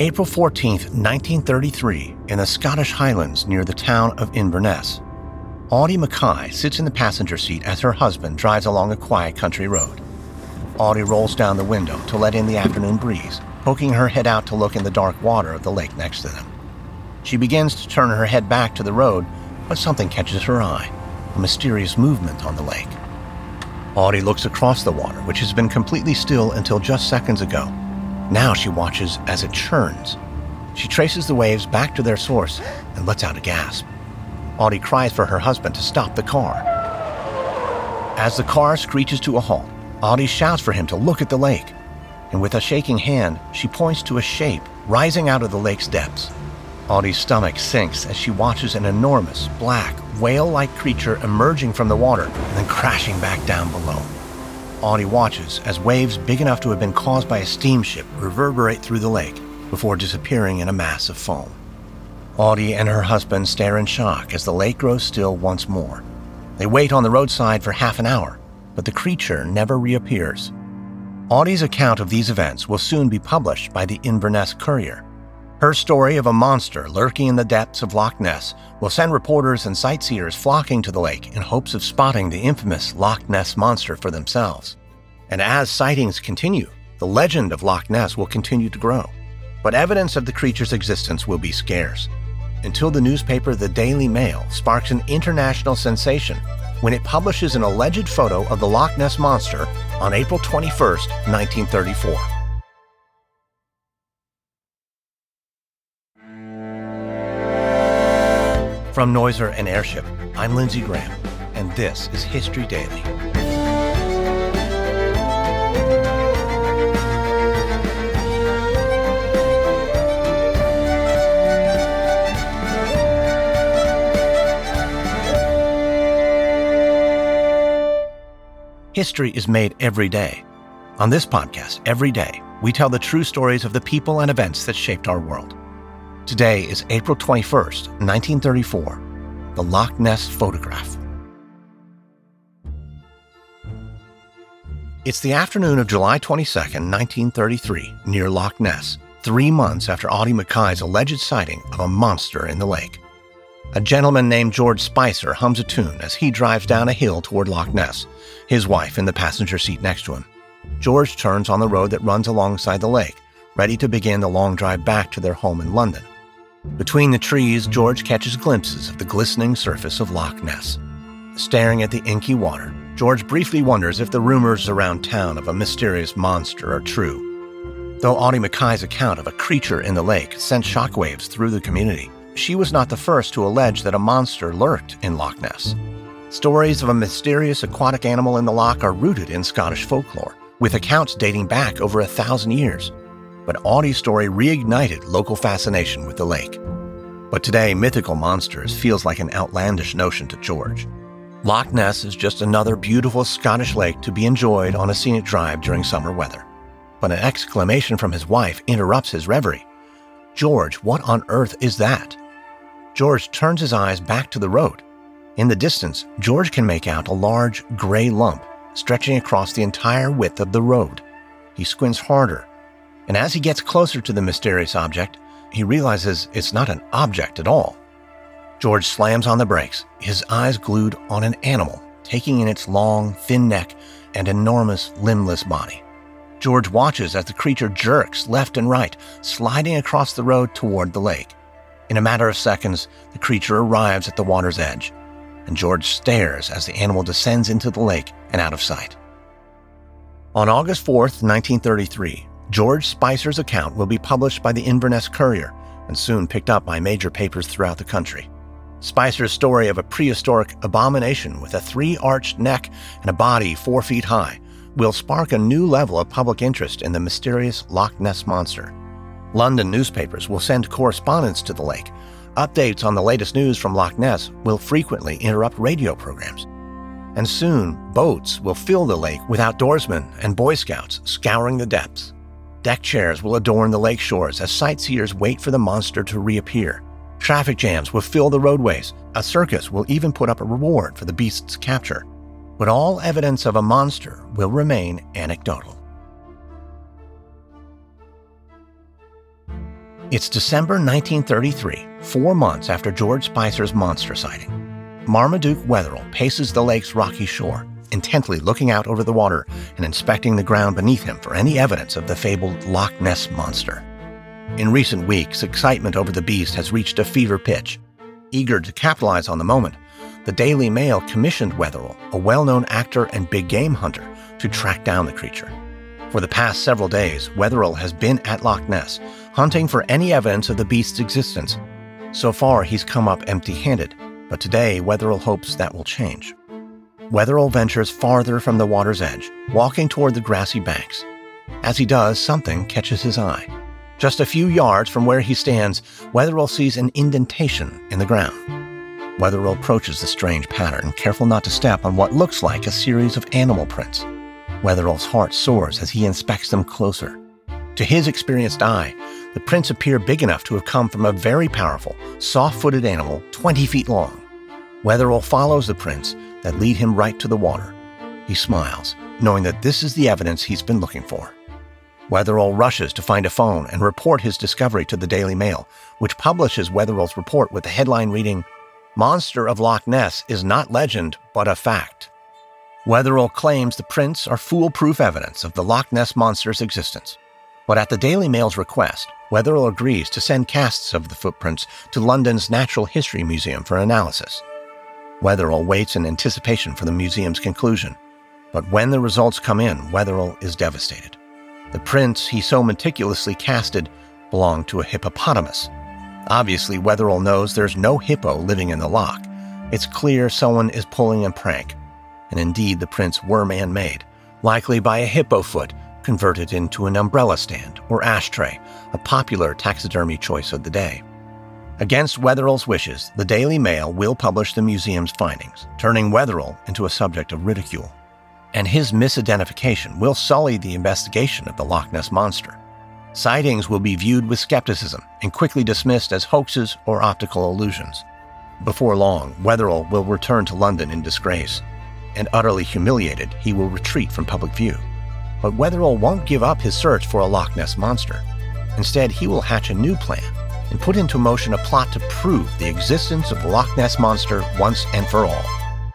April 14, 1933, in the Scottish Highlands near the town of Inverness. Audie Mackay sits in the passenger seat as her husband drives along a quiet country road. Audie rolls down the window to let in the afternoon breeze, poking her head out to look in the dark water of the lake next to them. She begins to turn her head back to the road, but something catches her eye, a mysterious movement on the lake. Audie looks across the water, which has been completely still until just seconds ago. Now she watches as it churns. She traces the waves back to their source and lets out a gasp. Audie cries for her husband to stop the car. As the car screeches to a halt, Audie shouts for him to look at the lake, and with a shaking hand, she points to a shape rising out of the lake's depths. Audie's stomach sinks as she watches an enormous, black, whale-like creature emerging from the water and then crashing back down below. Audie watches as waves big enough to have been caused by a steamship reverberate through the lake before disappearing in a mass of foam. Audie and her husband stare in shock as the lake grows still once more. They wait on the roadside for half an hour, but the creature never reappears. Audie's account of these events will soon be published by the Inverness Courier. Her story of a monster lurking in the depths of Loch Ness will send reporters and sightseers flocking to the lake in hopes of spotting the infamous Loch Ness Monster for themselves. And as sightings continue, the legend of Loch Ness will continue to grow. But evidence of the creature's existence will be scarce, until the newspaper The Daily Mail sparks an international sensation when it publishes an alleged photo of the Loch Ness Monster on April 21st, 1934. From Noiser and Airship, I'm Lindsey Graham, and this is History Daily. History is made every day. On this podcast, every day, we tell the true stories of the people and events that shaped our world. Today is April 21st, 1934, the Loch Ness photograph. It's the afternoon of July 22nd, 1933, near Loch Ness, 3 months after Audie Mackay's alleged sighting of a monster in the lake. A gentleman named George Spicer hums a tune as he drives down a hill toward Loch Ness, his wife in the passenger seat next to him. George turns on the road that runs alongside the lake, ready to begin the long drive back to their home in London. Between the trees, George catches glimpses of the glistening surface of Loch Ness. Staring at the inky water, George briefly wonders if the rumors around town of a mysterious monster are true. Though Audie Mackay's account of a creature in the lake sent shockwaves through the community, she was not the first to allege that a monster lurked in Loch Ness. Stories of a mysterious aquatic animal in the loch are rooted in Scottish folklore, with accounts dating back over 1,000 years. But Audie's story reignited local fascination with the lake. But today, mythical monsters feels like an outlandish notion to George. Loch Ness is just another beautiful Scottish lake to be enjoyed on a scenic drive during summer weather. But an exclamation from his wife interrupts his reverie. "George, what on earth is that?" George turns his eyes back to the road. In the distance, George can make out a large gray lump stretching across the entire width of the road. He squints harder, and as he gets closer to the mysterious object, he realizes it's not an object at all. George slams on the brakes, his eyes glued on an animal, taking in its long, thin neck and enormous, limbless body. George watches as the creature jerks left and right, sliding across the road toward the lake. In a matter of seconds, the creature arrives at the water's edge, and George stares as the animal descends into the lake and out of sight. On August 4th, 1933, George Spicer's account will be published by the Inverness Courier and soon picked up by major papers throughout the country. Spicer's story of a prehistoric abomination with a 3-arched neck and a body 4 feet high will spark a new level of public interest in the mysterious Loch Ness monster. London newspapers will send correspondents to the lake. Updates on the latest news from Loch Ness will frequently interrupt radio programs. And soon, boats will fill the lake with outdoorsmen and Boy Scouts scouring the depths. Deck chairs will adorn the lake shores as sightseers wait for the monster to reappear. Traffic jams will fill the roadways. A circus will even put up a reward for the beast's capture. But all evidence of a monster will remain anecdotal. It's December 1933, 4 months after George Spicer's monster sighting. Marmaduke Wetherell paces the lake's rocky shore, intently looking out over the water and inspecting the ground beneath him for any evidence of the fabled Loch Ness Monster. In recent weeks, excitement over the beast has reached a fever pitch. Eager to capitalize on the moment, the Daily Mail commissioned Wetherell, a well-known actor and big game hunter, to track down the creature. For the past several days, Wetherell has been at Loch Ness, hunting for any evidence of the beast's existence. So far, he's come up empty-handed, but today Wetherell hopes that will change. Wetherell ventures farther from the water's edge, walking toward the grassy banks. As he does, something catches his eye. Just a few yards from where he stands, Wetherell sees an indentation in the ground. Wetherell approaches the strange pattern, careful not to step on what looks like a series of animal prints. Wetherell's heart soars as he inspects them closer. To his experienced eye, the prints appear big enough to have come from a very powerful, soft-footed animal 20 feet long. Wetherell follows the prints that lead him right to the water. He smiles, knowing that this is the evidence he's been looking for. Wetherell rushes to find a phone and report his discovery to the Daily Mail, which publishes Wetherell's report with the headline reading, "Monster of Loch Ness is not legend, but a fact." Wetherell claims the prints are foolproof evidence of the Loch Ness Monster's existence. But at the Daily Mail's request, Wetherell agrees to send casts of the footprints to London's Natural History Museum for analysis. Wetherell waits in anticipation for the museum's conclusion. But when the results come in, Wetherell is devastated. The prints he so meticulously casted belong to a hippopotamus. Obviously, Wetherell knows there's no hippo living in the loch. It's clear someone is pulling a prank. And indeed, the prints were man-made, likely by a hippo foot converted into an umbrella stand or ashtray, a popular taxidermy choice of the day. Against Wetherell's wishes, the Daily Mail will publish the museum's findings, turning Wetherell into a subject of ridicule. And his misidentification will sully the investigation of the Loch Ness Monster. Sightings will be viewed with skepticism and quickly dismissed as hoaxes or optical illusions. Before long, Wetherell will return to London in disgrace, and utterly humiliated, he will retreat from public view. But Wetherell won't give up his search for a Loch Ness Monster. Instead, he will hatch a new plan and put into motion a plot to prove the existence of the Loch Ness Monster once and for all.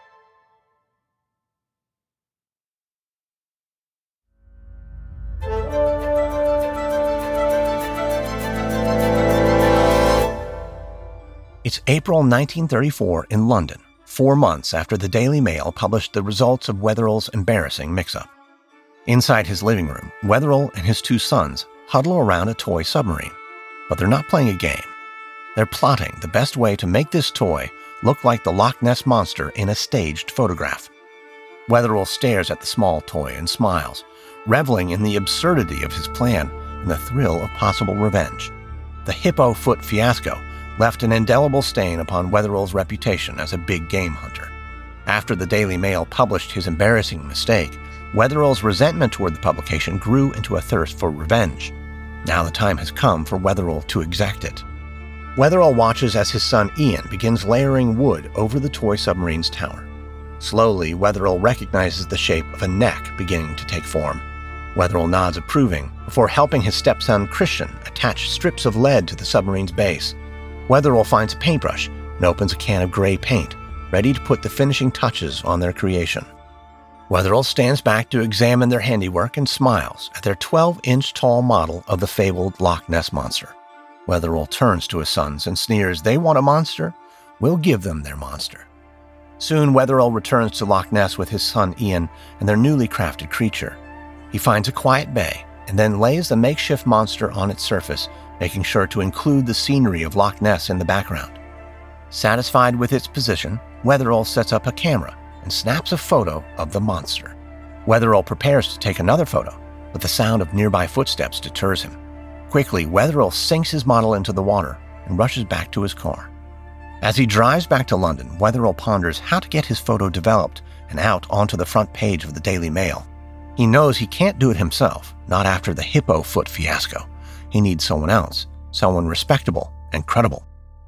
It's April 1934 in London, 4 months after the Daily Mail published the results of Wetherell's embarrassing mix-up. Inside his living room, Wetherell and his 2 sons huddle around a toy submarine. But they're not playing a game. They're plotting the best way to make this toy look like the Loch Ness Monster in a staged photograph. Wetherell stares at the small toy and smiles, reveling in the absurdity of his plan and the thrill of possible revenge. The hippo foot fiasco left an indelible stain upon Wetherell's reputation as a big game hunter. After the Daily Mail published his embarrassing mistake, Wetherell's resentment toward the publication grew into a thirst for revenge. Now the time has come for Wetherell to exact it. Wetherell watches as his son Ian begins layering wood over the toy submarine's tower. Slowly, Wetherell recognizes the shape of a neck beginning to take form. Wetherell nods approving before helping his stepson Christian attach strips of lead to the submarine's base. Wetherell finds a paintbrush and opens a can of gray paint, ready to put the finishing touches on their creation. Wetherell stands back to examine their handiwork and smiles at their 12-inch tall model of the fabled Loch Ness Monster. Wetherell turns to his sons and sneers, "They want a monster? We'll give them their monster." Soon, Wetherell returns to Loch Ness with his son Ian and their newly crafted creature. He finds a quiet bay and then lays the makeshift monster on its surface, making sure to include the scenery of Loch Ness in the background. Satisfied with its position, Wetherell sets up a camera and snaps a photo of the monster. Wetherell prepares to take another photo, but the sound of nearby footsteps deters him. Quickly, Wetherell sinks his model into the water and rushes back to his car. As he drives back to London, Wetherell ponders how to get his photo developed and out onto the front page of the Daily Mail. He knows he can't do it himself, not after the hippo foot fiasco. He needs someone else, someone respectable and credible.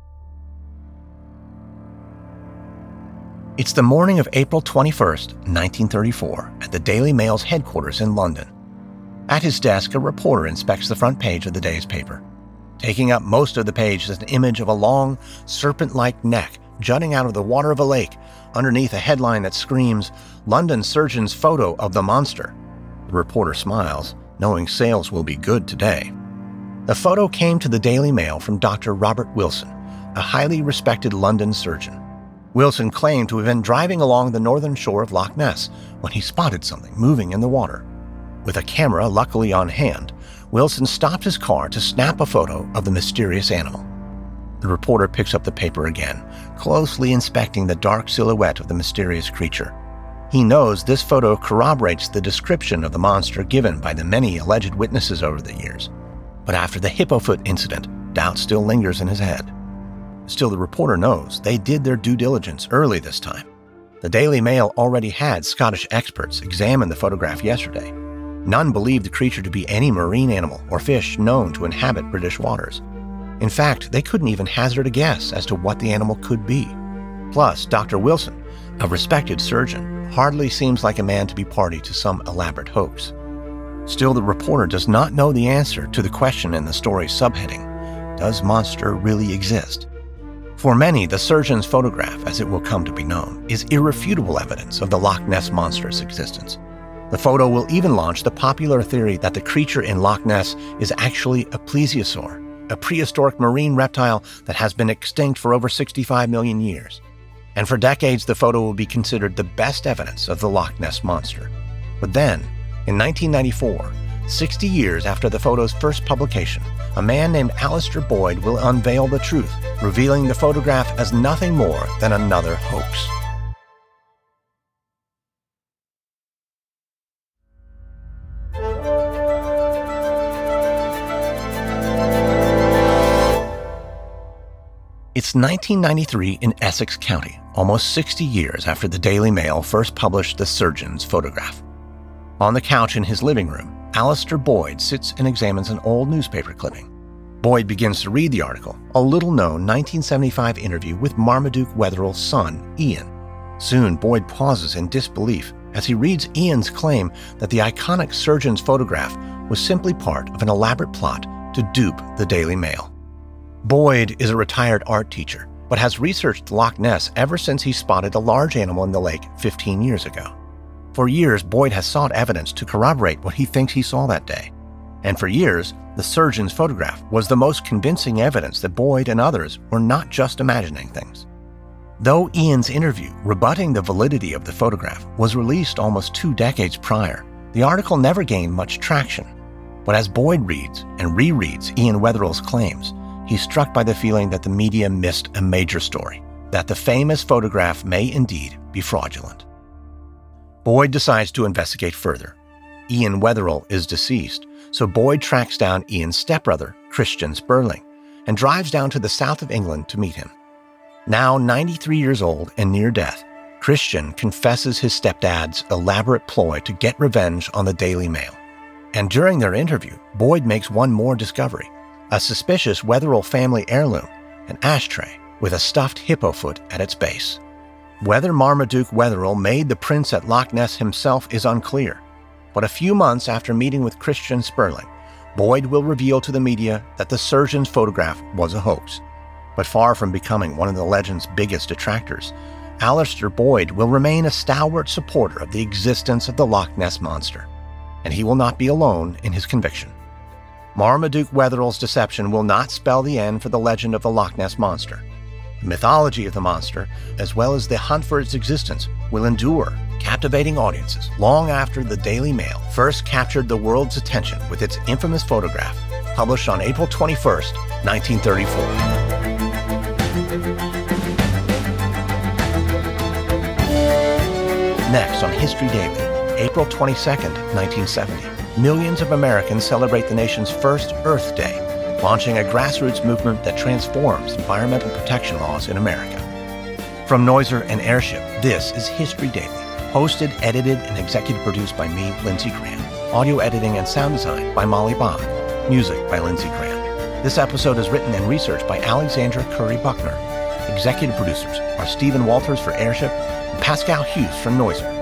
It's the morning of April 21st, 1934, at the Daily Mail's headquarters in London. At his desk, a reporter inspects the front page of the day's paper. Taking up most of the page is an image of a long, serpent-like neck jutting out of the water of a lake underneath a headline that screams, "London surgeon's photo of the monster." The reporter smiles, knowing sales will be good today. The photo came to the Daily Mail from Dr. Robert Wilson, a highly respected London surgeon. Wilson claimed to have been driving along the northern shore of Loch Ness when he spotted something moving in the water. With a camera luckily on hand, Wilson stopped his car to snap a photo of the mysterious animal. The reporter picks up the paper again, closely inspecting the dark silhouette of the mysterious creature. He knows this photo corroborates the description of the monster given by the many alleged witnesses over the years. But after the Hippofoot incident, doubt still lingers in his head. Still, the reporter knows they did their due diligence early this time. The Daily Mail already had Scottish experts examine the photograph yesterday. None believed the creature to be any marine animal or fish known to inhabit British waters. In fact, they couldn't even hazard a guess as to what the animal could be. Plus, Dr. Wilson, a respected surgeon, hardly seems like a man to be party to some elaborate hoax. Still, the reporter does not know the answer to the question in the story's subheading, "Does monster really exist?" For many, the surgeon's photograph, as it will come to be known, is irrefutable evidence of the Loch Ness monster's existence. The photo will even launch the popular theory that the creature in Loch Ness is actually a plesiosaur, a prehistoric marine reptile that has been extinct for over 65 million years. And for decades, the photo will be considered the best evidence of the Loch Ness monster. But then, in 1994, 60 years after the photo's first publication, a man named Alistair Boyd will unveil the truth, revealing the photograph as nothing more than another hoax. It's 1993 in Essex County, almost 60 years after the Daily Mail first published the surgeon's photograph. On the couch in his living room, Alistair Boyd sits and examines an old newspaper clipping. Boyd begins to read the article, a little-known 1975 interview with Marmaduke Wetherell's son, Ian. Soon, Boyd pauses in disbelief as he reads Ian's claim that the iconic surgeon's photograph was simply part of an elaborate plot to dupe the Daily Mail. Boyd is a retired art teacher, but has researched Loch Ness ever since he spotted a large animal in the lake 15 years ago. For years, Boyd has sought evidence to corroborate what he thinks he saw that day. And for years, the surgeon's photograph was the most convincing evidence that Boyd and others were not just imagining things. Though Ian's interview rebutting the validity of the photograph was released almost 2 decades prior, the article never gained much traction. But as Boyd reads and rereads Ian Wetherell's claims, he's struck by the feeling that the media missed a major story, that the famous photograph may indeed be fraudulent. Boyd decides to investigate further. Ian Wetherell is deceased, so Boyd tracks down Ian's stepbrother, Christian Sperling, and drives down to the south of England to meet him. Now 93 years old and near death, Christian confesses his stepdad's elaborate ploy to get revenge on the Daily Mail. And during their interview, Boyd makes one more discovery: a suspicious Wetherell family heirloom, an ashtray with a stuffed hippofoot at its base. Whether Marmaduke Wetherell made the prints at Loch Ness himself is unclear, but a few months after meeting with Christian Sperling, Boyd will reveal to the media that the surgeon's photograph was a hoax. But far from becoming one of the legend's biggest detractors, Alistair Boyd will remain a stalwart supporter of the existence of the Loch Ness monster, and he will not be alone in his conviction. Marmaduke Wetherell's deception will not spell the end for the legend of the Loch Ness monster. The mythology of the monster, as well as the hunt for its existence, will endure, captivating audiences long after the Daily Mail first captured the world's attention with its infamous photograph, published on April 21st, 1934. Next on History Daily, April 22nd, 1970, millions of Americans celebrate the nation's first Earth Day, launching a grassroots movement that transforms environmental protection laws in America. From Noiser and Airship, this is History Daily, hosted, edited, and executive produced by me, Lindsey Graham. Audio editing and sound design by Molly Bond. Music by Lindsey Graham. This episode is written and researched by Alexandra Curry Buckner. Executive producers are Stephen Walters for Airship and Pascal Hughes from Noiser.